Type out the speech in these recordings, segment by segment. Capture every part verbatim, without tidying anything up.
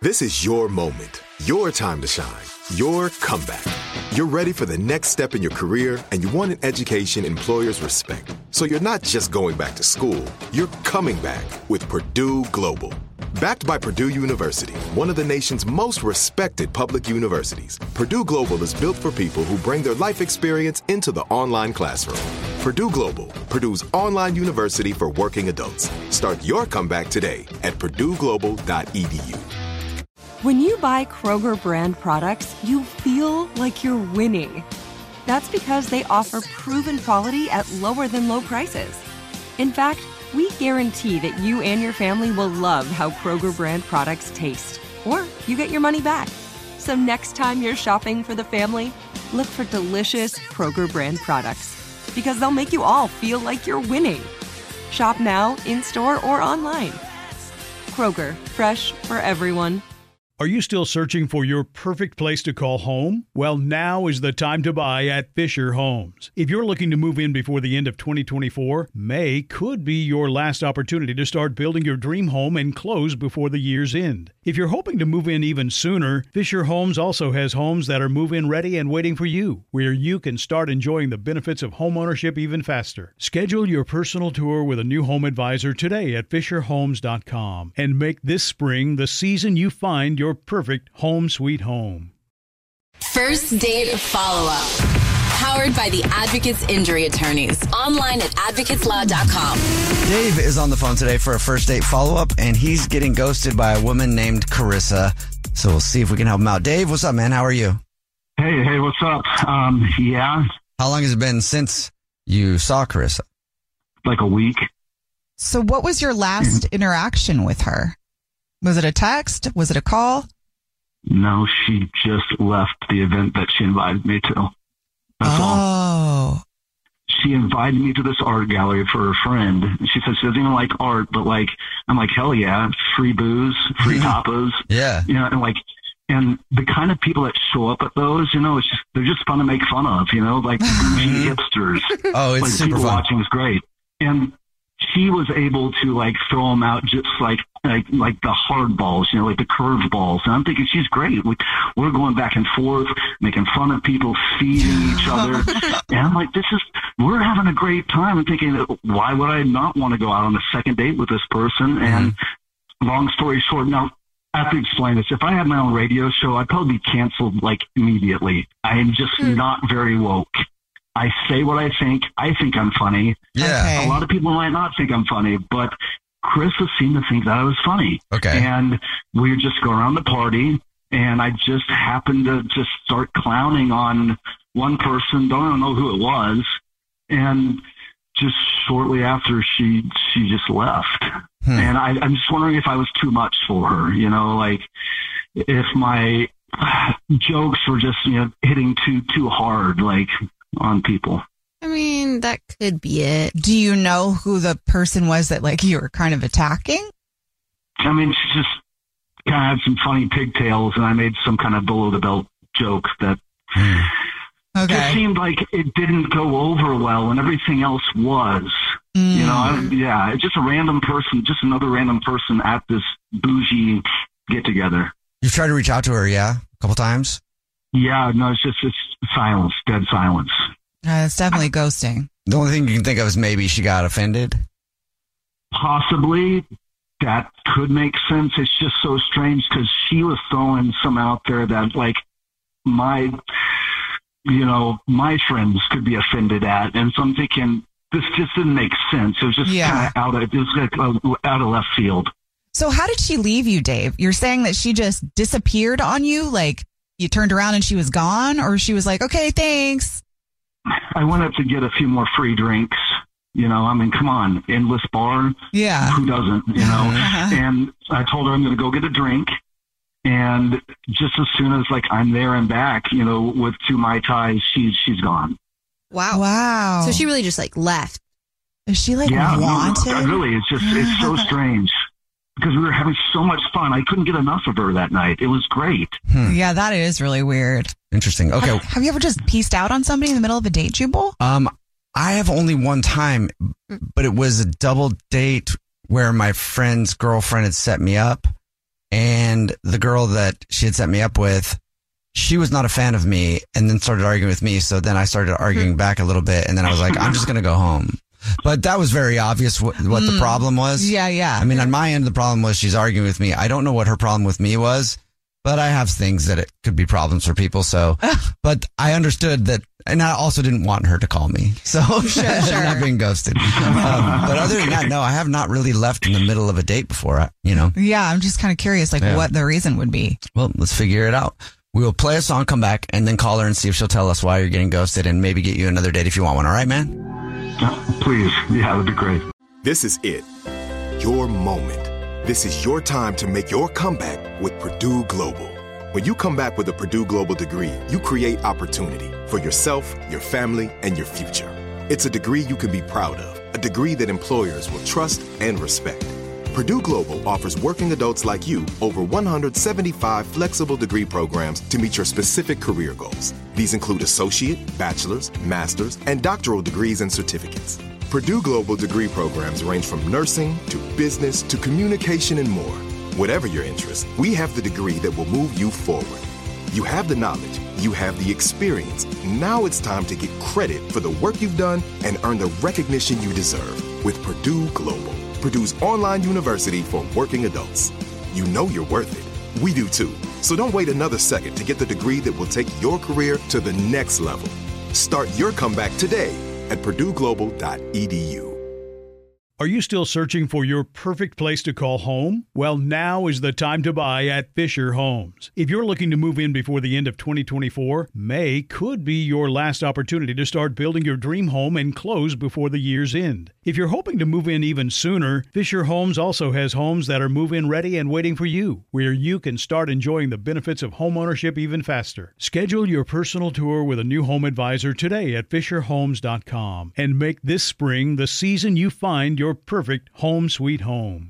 This is your moment, your time to shine, your comeback. You're ready for the next step in your career, and you want an education employers respect. So you're not just going back to school, you're coming back with Purdue Global. Backed by Purdue University, one of the nation's most respected public universities, Purdue Global is built for people who bring their life experience into the online classroom. Purdue Global, Purdue's online university for working adults. Start your comeback today at purdue global dot e d u. When you buy Kroger brand products, you feel like you're winning. That's because they offer proven quality at lower than low prices. In fact, we guarantee that you and your family will love how Kroger brand products taste, or you get your money back. So next time you're shopping for the family, look for delicious Kroger brand products, because they'll make you all feel like you're winning. Shop now, in-store, or online. Kroger, fresh for everyone. Are you still searching for your perfect place to call home? Well, now is the time to buy at Fisher Homes. If you're looking to move in before the end of twenty twenty-four, May could be your last opportunity to start building your dream home and close before the year's end. If you're hoping to move in even sooner, Fisher Homes also has homes that are move-in ready and waiting for you, where you can start enjoying the benefits of homeownership even faster. Schedule your personal tour with a new home advisor today at fisher homes dot com and make this spring the season you find your perfect home sweet home. First Date Follow-Up. Powered by the Advocates Injury Attorneys. Online at advocates law dot com. Dave is on the phone today for a first date follow-up, and he's getting ghosted by a woman named Carissa. So we'll see if we can help him out. Dave, what's up, man? How are you? Hey, hey, what's up? Um, yeah. How long has it been since you saw Carissa? Like a week. So what was your last interaction with her? Was it a text? Was it a call? No, she just left the event that she invited me to. That's oh. all. She invited me to this art gallery for her friend. She said she doesn't even like art, but like, I'm like, hell yeah, free booze, free tapas. Yeah. You know, and like, and the kind of people that show up at those, you know, it's just, they're just fun to make fun of, you know, like bougie hipsters. Oh, it's like, super people fun. watching is great. And she was able to like throw them out just like, like, like the hard balls, you know, like the curved balls. And I'm thinking she's great. We, we're going back and forth, making fun of people, feeding each other. And I'm like, this is, we're having a great time. I'm thinking, why would I not want to go out on a second date with this person? Mm-hmm. And long story short, now I have to explain this. If I had my own radio show, I'd probably be canceled like immediately. I am just mm. not very woke. I say what I think. I think I'm funny. Yeah. Okay. A lot of people might not think I'm funny, but Carissa seemed to think that I was funny. Okay. And we would just go around the party, and I just happened to just start clowning on one person. Don't know who it was. And just shortly after, she she just left. Hmm. And I, I'm just wondering if I was too much for her. You know, like if my jokes were just, you know, hitting too too hard, like on people. I mean, that could be it. Do you know who the person was that like you were kind of attacking? I mean, she just kind of had some funny pigtails, and I made some kind of below the belt joke that okay. just seemed like it didn't go over well, and everything else was. Mm. You know, I, yeah, it's just a random person, just another random person at this bougie get together. You've tried to reach out to her, yeah, a couple times. Yeah, no, it's just it's silence, dead silence. Uh, it's definitely ghosting. The only thing you can think of is maybe she got offended. Possibly. That could make sense. It's just so strange because she was throwing some out there that, like, my, you know, my friends could be offended at. And so I'm thinking, this just didn't make sense. It was just yeah. kind of out of, it was like uh, out of left field. So how did she leave you, Dave? You're saying that she just disappeared on you? Like, you turned around and she was gone? Or she was like, okay, thanks. I went up to get a few more free drinks. You know, I mean, come on, endless bar. Yeah. Who doesn't, you know? Uh-huh. And I told her I'm going to go get a drink. And just as soon as, like, I'm there and back, you know, with two Mai Tais, she's, she's gone. Wow. Wow. So she really just, like, left. Is she, like, yeah, wanted? No, no, really, it's just, it's so strange. Because we were having so much fun. I couldn't get enough of her that night. It was great. Hmm. Yeah, that is really weird. Interesting. Okay. Have, have you ever just pieced out on somebody in the middle of a date, Jubal? Um, I have only one time, but it was a double date where my friend's girlfriend had set me up, And the girl that she had set me up with, she was not a fan of me and then started arguing with me. So then I started arguing back a little bit. And then I was like, I'm just going to go home. But that was very obvious what, what the problem was. Yeah, yeah. I mean, on my end, the problem was she's arguing with me. I don't know what her problem with me was, but I have things that it could be problems for people. So, but I understood that. And I also didn't want her to call me. So Sure, sure. not being ghosted. Um, but other than that, no, I have not really left in the middle of a date before, you know. Yeah, I'm just kind of curious, like Yeah. what the reason would be. Well, let's figure it out. We will play a song, come back, and then call her and see if she'll tell us why you're getting ghosted and maybe get you another date if you want one. All right, man? Please. Yeah, that would be great. This is it. Your moment. This is your time to make your comeback with Purdue Global. When you come back with a Purdue Global degree, you create opportunity for yourself, your family, and your future. It's a degree you can be proud of, a degree that employers will trust and respect. Purdue Global offers working adults like you over one hundred seventy-five flexible degree programs to meet your specific career goals. These include associate, bachelor's, master's, and doctoral degrees and certificates. Purdue Global degree programs range from nursing to business to communication and more. Whatever your interest, we have the degree that will move you forward. You have the knowledge, you have the experience. Now it's time to get credit for the work you've done and earn the recognition you deserve with Purdue Global, Purdue's online university for working adults. You know you're worth it. We do too. So don't wait another second to get the degree that will take your career to the next level. Start your comeback today at purdue global dot e d u. Are you still searching for your perfect place to call home? Well, now is the time to buy at Fisher Homes. If you're looking to move in before the end of twenty twenty-four, May could be your last opportunity to start building your dream home and close before the year's end. If you're hoping to move in even sooner, Fisher Homes also has homes that are move-in ready and waiting for you, where you can start enjoying the benefits of homeownership even faster. Schedule your personal tour with a new home advisor today at fisher homes dot com and make this spring the season you find your perfect home sweet home.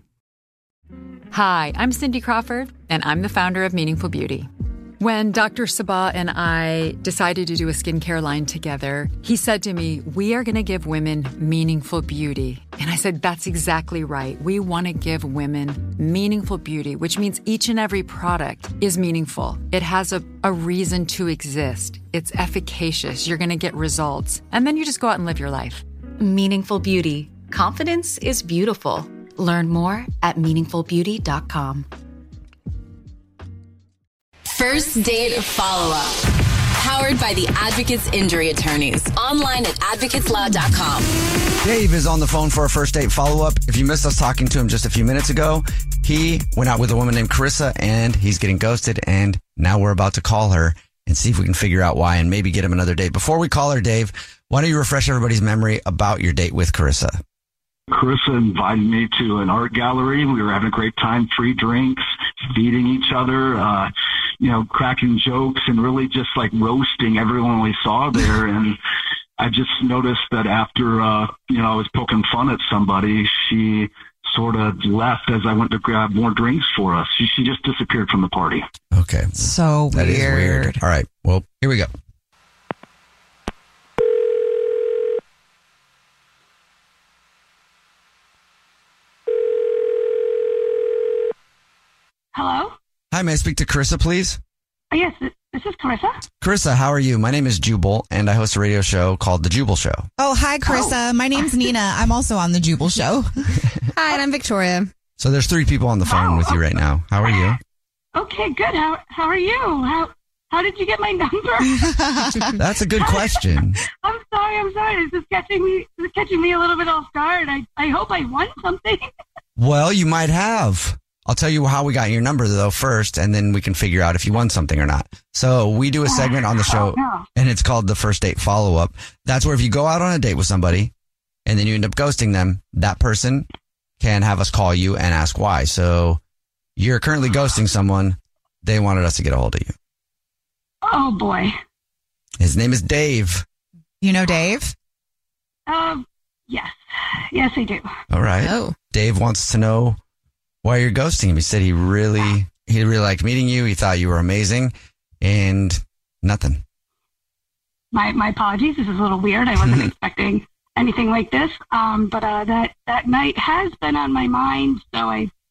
Hi, I'm Cindy Crawford, and I'm the founder of Meaningful Beauty. When Doctor Sabah and I decided to do a skincare line together, he said to me, we are going to give women meaningful beauty. And I said, that's exactly right. We want to give women meaningful beauty, which means each and every product is meaningful. It has a, a reason to exist. It's efficacious. You're going to get results. And then you just go out and live your life. Meaningful Beauty. Confidence is beautiful. Learn more at meaningful beauty dot com. First Date Follow-Up. Powered by the Advocates Injury Attorneys. Online at advocates law dot com. Dave is on the phone for a first date follow-up. If you missed us talking to him just a few minutes ago, he went out with a woman named Carissa and he's getting ghosted. And now we're about to call her and see if we can figure out why and maybe get him another date. Before we call her, Dave, why don't you refresh everybody's memory about your date with Carissa? Carissa invited me to an art gallery. We were having a great time, free drinks, feeding each other, uh, you know, cracking jokes and really just like roasting everyone we saw there. And I just noticed that after, uh, you know, I was poking fun at somebody, she sort of left as I went to grab more drinks for us. She, she just disappeared from the party. Okay. So That is weird. weird. All right. Well, here we go. Hello? Hi, may I speak to Carissa, please? Oh, yes, this is Carissa. Carissa, how are you? My name is Jubal, and I host a radio show called The Jubal Show. Oh, hi, Carissa. My name's Nina. I'm also on the Jubal Show. Hi, and I'm Victoria. So there's three people on the phone Oh, with you right now. How are you? Okay, good. How how are you? How how did you get my number? That's a good question. I'm sorry, I'm sorry. This is catching me this is catching me a little bit off guard. I, I hope I won something. Well, you might have. I'll tell you how we got your number, though, first, and then we can figure out if you won something or not. So we do a segment on the show, Oh, no. and it's called the First Date Follow-Up. That's where if you go out on a date with somebody, and then you end up ghosting them, that person can have us call you and ask why. So you're currently ghosting someone. They wanted us to get a hold of you. Oh boy. His name is Dave. You know Dave? Um yes. Yes I do. All right. Oh. Dave wants to know why you're ghosting him. He said he really, he really liked meeting you. He thought you were amazing, and nothing. My my apologies. This is a little weird. I wasn't expecting anything like this. Um but uh that that night has been on my mind, so I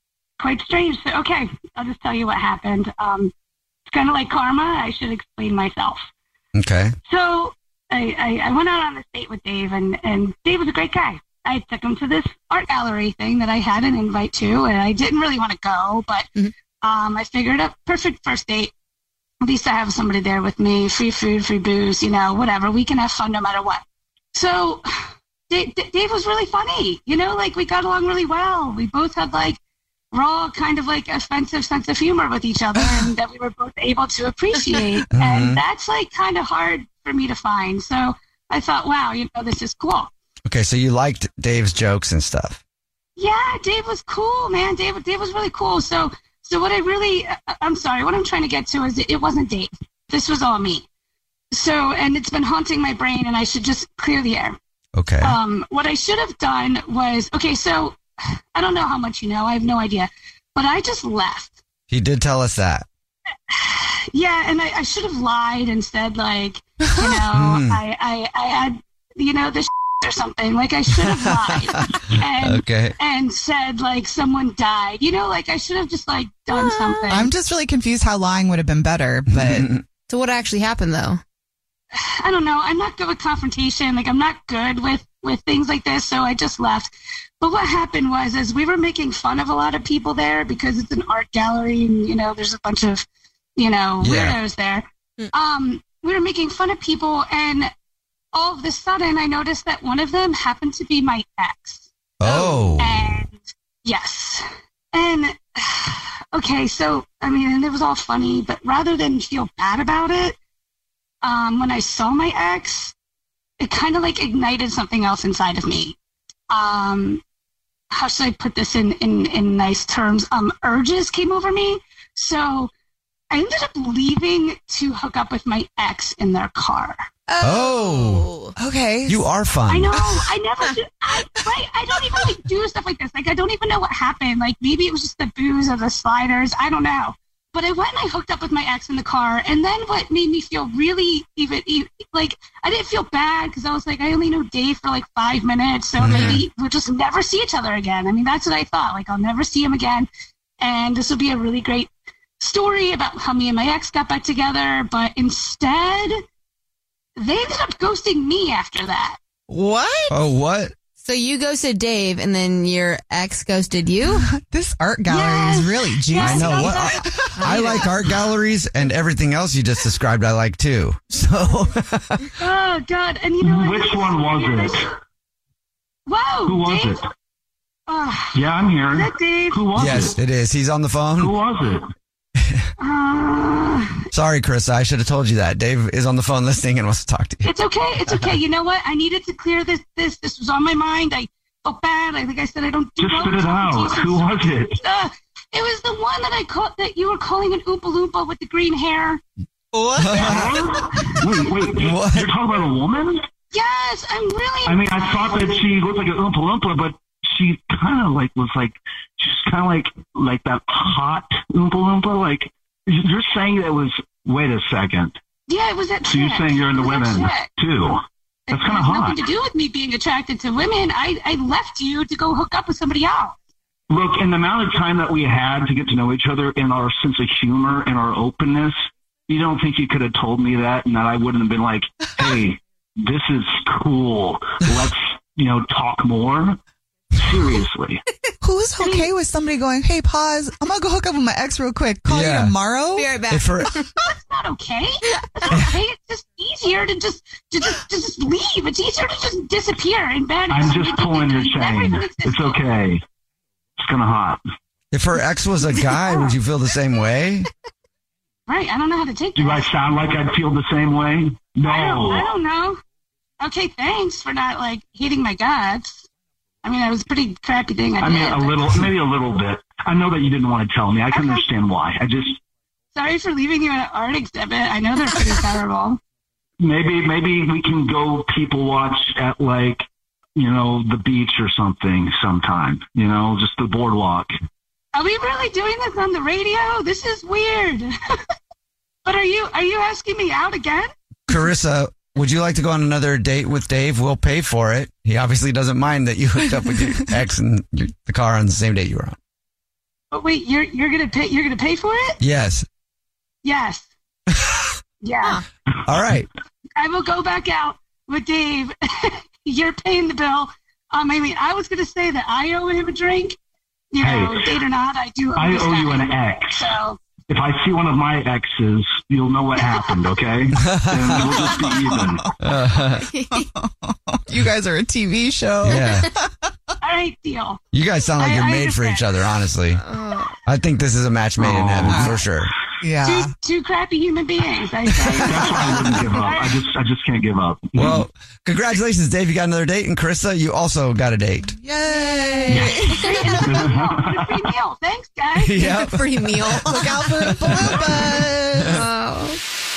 quite strange. So, okay, I'll just tell you what happened. Um, it's kind of like karma. I should explain myself. Okay. So I, I, I went out on this date with Dave, and, and Dave was a great guy. I took him to this art gallery thing that I had an invite to, and I didn't really want to go, but mm-hmm. um, I figured a perfect first date. At least I have somebody there with me, free food, free booze, you know, whatever. We can have fun no matter what. So Dave, Dave was really funny, you know, like we got along really well. We both had like raw kind of like offensive sense of humor with each other and that we were both able to appreciate. Mm-hmm. And that's like kind of hard for me to find. So I thought, wow, you know, this is cool. Okay, so you liked Dave's jokes and stuff. Yeah, Dave was cool, man. Dave, Dave was really cool. So So what I really, I'm sorry, what I'm trying to get to is it wasn't Dave. This was all me. So, and it's been haunting my brain and I should just clear the air. Okay. Um, what I should have done was, okay, so I don't know how much you know. I have no idea. But I just left. He did tell us that. Yeah, and I, I should have lied and said, like, you know, mm. I, I, I had, you know, this or something. Like, I should have lied and, okay. and said, like, someone died. You know, like, I should have just, like, done something. I'm just really confused how lying would have been better, but... So what actually happened, though? I don't know. I'm not good with confrontation. Like, I'm not good with, with things like this, so I just left. But what happened was, as we were making fun of a lot of people there, because it's an art gallery and, you know, there's a bunch of, you know, yeah. weirdos there. Um, we were making fun of people, and all of a sudden, I noticed that one of them happened to be my ex. Oh. And yes. And, okay, so, I mean, and it was all funny, but rather than feel bad about it, um, when I saw my ex, it kind of, like, ignited something else inside of me. Um, how should I put this in, in, in nice terms? Um, urges came over me. So I ended up leaving to hook up with my ex in their car. Oh, okay. You are fun. I know. I never do. I, right, I don't even like do stuff like this. Like, I don't even know what happened. Like, maybe it was just the booze or the sliders. I don't know. But I went and I hooked up with my ex in the car. And then what made me feel really even, even like, I didn't feel bad because I was like, I only know Dave for like five minutes. So mm-hmm. maybe we'll just never see each other again. I mean, that's what I thought. Like, I'll never see him again. And this will be a really great story about how me and my ex got back together. But instead, they ended up ghosting me after that. What? Oh, what? So you ghosted Dave and then your ex ghosted you? This art gallery yes. is really juicy. Yes. I know. What I, I like art galleries, and everything else you just described I like too. So. Oh, God. And you know what? Which one was it? Whoa. Who was Dave? it? Uh, yeah, I'm here. Is that Dave? Who was yes, it? Yes, it is. He's on the phone. Who was it? Uh, Sorry, Chris. I should have told you that. Dave is on the phone listening and wants to talk to you. It's okay. It's okay. You know what? I needed to clear this. This this was on my mind. I felt bad. I think I said I don't do Just spit it out. Who was it? Uh, it was the one that I called that you were calling an Oompa Loompa with the green hair. What? wait, wait. What? You're talking about a woman? Yes, I'm really. I mean, I thought that she looked like an Oompa Loompa, but she kind of like was like she's kind of like like that hot Oompa Loompa. Like you're saying that was. Wait a second. Yeah, it was that. So you're saying you're into women too? That's kind of hot. Nothing to do with me being attracted to women. I I left you to go hook up with somebody else. Look, in the amount of time that we had to get to know each other, in our sense of humor and our openness, you don't think you could have told me that, and that I wouldn't have been like, "Hey, this is cool. Let's you know talk more." Seriously. Who's okay with somebody going, hey, pause, I'm going to go hook up with my ex real quick. Call yeah. you tomorrow? Be right back. For, no, it's not okay. It's not okay. It's just easier to just to just, to just leave. It's easier to just disappear in bed. I'm just pulling your chain. It's okay. It's kind of hot. If her ex was a guy, would you feel the same way? Right. I don't know how to take Do that. I sound like I'd feel the same way? No. I don't, I don't know. Okay, thanks for not, like, hating my guts. I mean, it was a pretty crappy thing I, I did. mean, a little, maybe a little bit. I know that you didn't want to tell me. I can okay. understand why. I just... Sorry for leaving you at an art exhibit. I know they're pretty terrible. Maybe, maybe we can go people watch at, like, you know, the beach or something sometime. You know, just the boardwalk. Are we really doing this on the radio? This is weird. But are you, are you asking me out again? Carissa... Would you like to go on another date with Dave? We'll pay for it. He obviously doesn't mind that you hooked up with your ex and your, the car on the same date you were on. But wait, you're you're gonna pay you're gonna pay for it? Yes. Yes. Yeah. All right. I will go back out with Dave. You're paying the bill. Um, I mean, I was gonna say that I owe him a drink. You know, Hey, date or not, I do. I this owe you guy. an X. So If I see one of my exes, you'll know what happened, okay? And we'll just be even. You guys are a T V show. Yeah. all right, deal. You guys sound like I- you're I made for understand. each other, honestly. I think this is a match made in heaven for sure. Yeah. Two, two crappy human beings. I say. That's why I wouldn't give up. I just, I just can't give up. Well, congratulations, Dave. You got another date. And Carissa, you also got a date. Yay. Great, and a free meal. And a free meal. Thanks, guys. Yep. Free meal. Look out for the bloopers. Oh.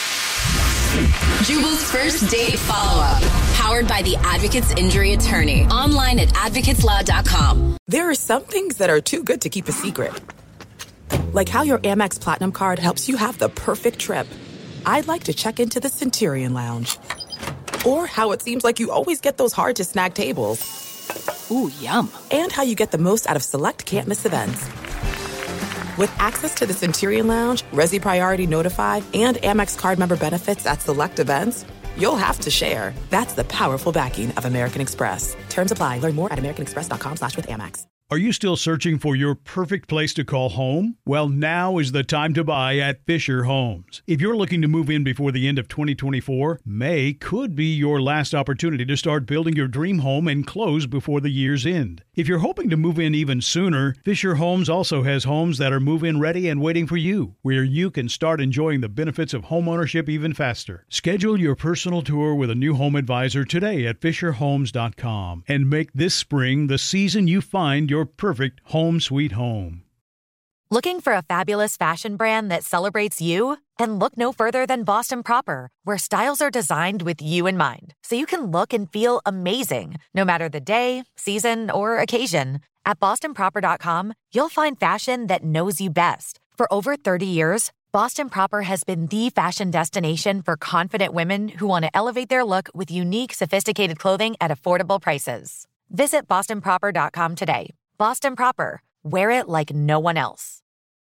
Jubal's first date follow-up. Powered by the Advocates Injury Attorney. Online at advocates law dot com. There are some things that are too good to keep a secret. Like how your Amex Platinum card helps you have the perfect trip. I'd like to check into the Centurion Lounge. Or how it seems like you always get those hard-to-snag tables. Ooh, yum. And how you get the most out of select can't-miss events. With access to the Centurion Lounge, Resi Priority Notify, and Amex card member benefits at select events, you'll have to share. That's the powerful backing of American Express. Terms apply. Learn more at americanexpress.com slash with Amex. Are you still searching for your perfect place to call home? Well, now is the time to buy at Fisher Homes. If you're looking to move in before the end of twenty twenty-four, May could be your last opportunity to start building your dream home and close before the year's end. If you're hoping to move in even sooner, Fisher Homes also has homes that are move-in ready and waiting for you, where you can start enjoying the benefits of homeownership even faster. Schedule your personal tour with a new home advisor today at fisher homes dot com and make this spring the season you find your perfect home sweet home. Looking for a fabulous fashion brand that celebrates you? Then look no further than Boston Proper, where styles are designed with you in mind, so you can look and feel amazing, no matter the day, season, or occasion. At boston proper dot com, you'll find fashion that knows you best. For over thirty years, Boston Proper has been the fashion destination for confident women who want to elevate their look with unique, sophisticated clothing at affordable prices. Visit boston proper dot com today. Boston Proper. Wear it like no one else.